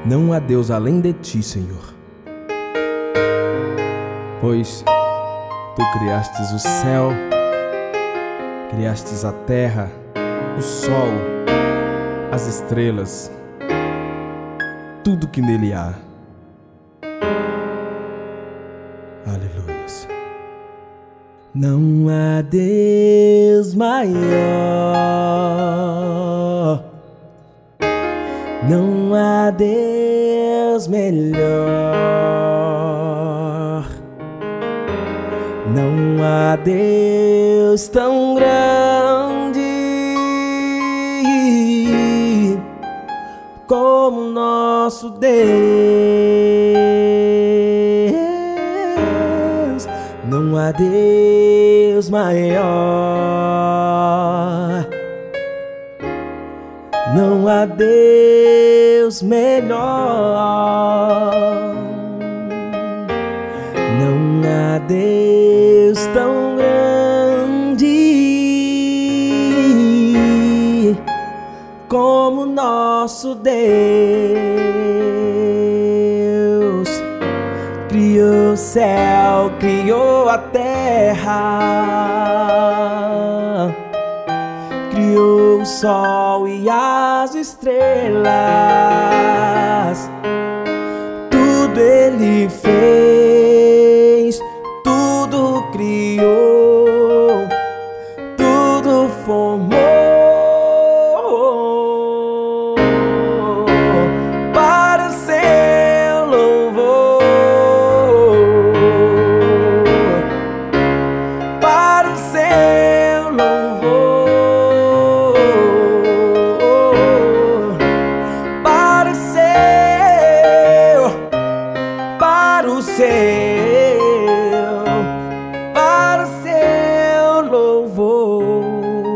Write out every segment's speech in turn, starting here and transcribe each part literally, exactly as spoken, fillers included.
Não há Deus além de ti, Senhor, pois tu criastes o céu, criastes a terra, o sol, as estrelas, tudo que nele há. Aleluias. Não há Deus maior, não há Deus melhor, não há Deus tão grande como nosso Deus. Não há Deus maior, não há Deus melhor, não há Deus tão grande como nosso Deus. Criou o céu, criou a terra, criou o sol e as estrelas, tudo Ele fez, tudo criou, tudo formou para o seu louvor, para o seu louvor, para o seu, para o seu, para o seu louvor.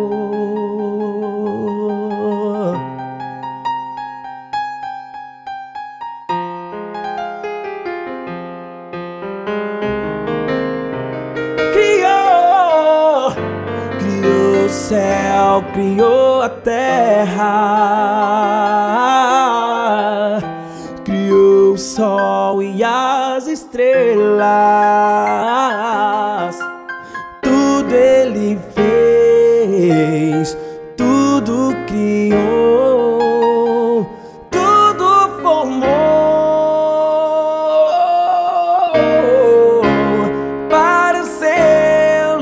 Criou, criou o céu, criou a terra, criou o sol e as estrelas, tudo Ele fez, tudo criou, tudo formou para o seu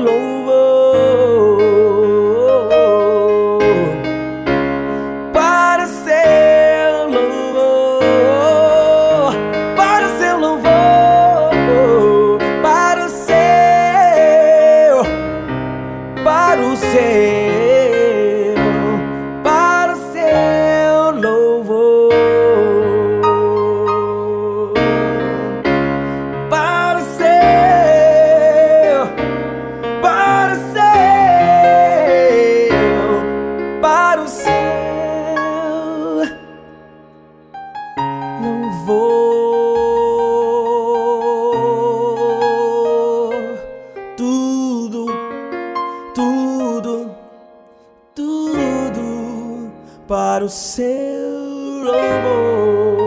louvor, para o seu louvor, para o seu louvor, para o seu, para o seu, para o seu louvor, para o seu, para o seu, para o seu louvor. Tudo, tudo, tudo para o seu louvor.